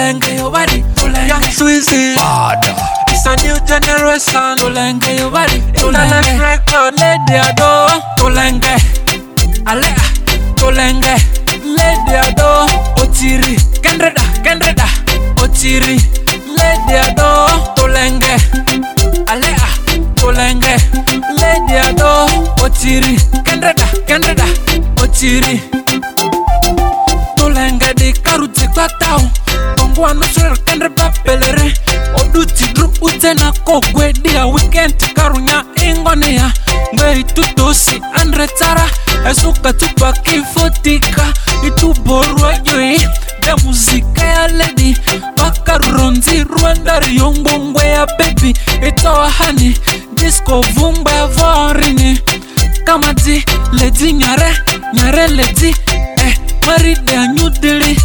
Tolenge your body, Young Sweezy. It's a new generation. Tolenge your body, Tolenge record. Lady Ado, Tolenge, Alea, Tolenge, Lady Ado, Otiri, Kendreda, Otiri, Lady Ado, Tolenge, Alea, Tolenge, Lady Ado, Otiri, Kendreda, Otiri. Tolenge di karuti kwa tau Kongwa nusur kendre papelere Oduti dru utena kokwe dia weekend karunya ingonia Ngai tutosi andretara Esuka tupa kifotika Itu borwa yoi De muzika ya lady Bakaronzi Rwandari yongbongwe ya baby Itawa hani Disco vumba ya vorini Kamadi lady nyare lady Married a new Delhi,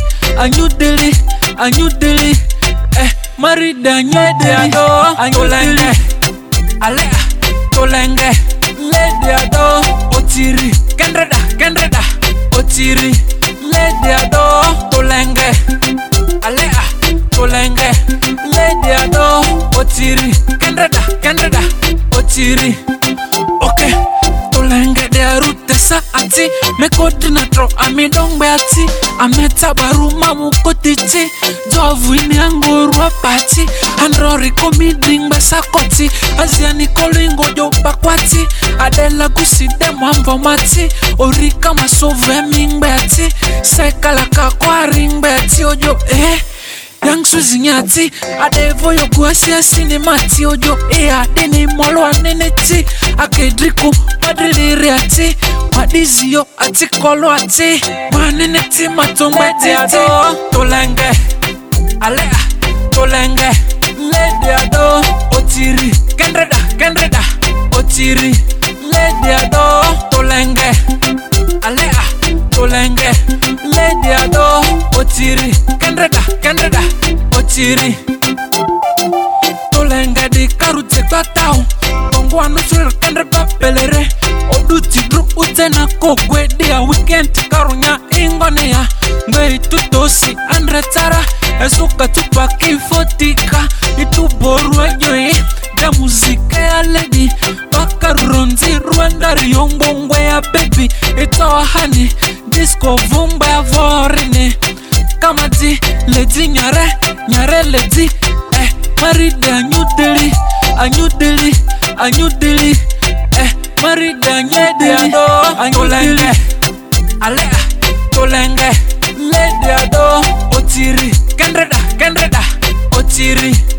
married a new Delhi, Tolenge, Alea, Tolenge, Lady Ado, Otiri, Kendreda, Otiri, Lady Ado, Tolenge, Alea, Tolenge, Lady Ado, Otiri, Kendreda, Otiri. Okay, Tolenge de route sa ati, me coordinator ami dongbe ati, ameta baruma mukotiti, jovu ini angurwa pati, androri komiding besa koti, aziani kolingo jo bakwati, adela gusi demo ambo mati, orika masove mingbe ati, sekalaka kwa ringbe ati ojo Young Sweezy nyati, adevo yo guasia cinemati ojo adini molo aneneti, akedriku padriliri ati, madizio ati kolo ati, maneneti matongweti ado, Tolenge, Alea, Tolenge, Lady Ado, Otiri, Kendreda, Otiri, Lady Ado, Tolenge, Alea, Tolenge, Lady Ado, Otiri, Kendreda, Otiri. Tolenge di karuti kwa tau Kongwa nusur kendre papelere Oduti dru utena kokwe dia weekend karunya ingonia Ngai tutosi andretara Esuka tupa kifotika Itu borwa yoi De muzika ya lady Bakaronzi Rwandari yongbongwe ya baby Itawa hani Disco vumba ya vorini Kamadi lady nyare lady Married a new Delhi, married a new Delhi, Tolenge, Alea, Tolenge, Lady Ado, Otiri, Kendreda, Otiri.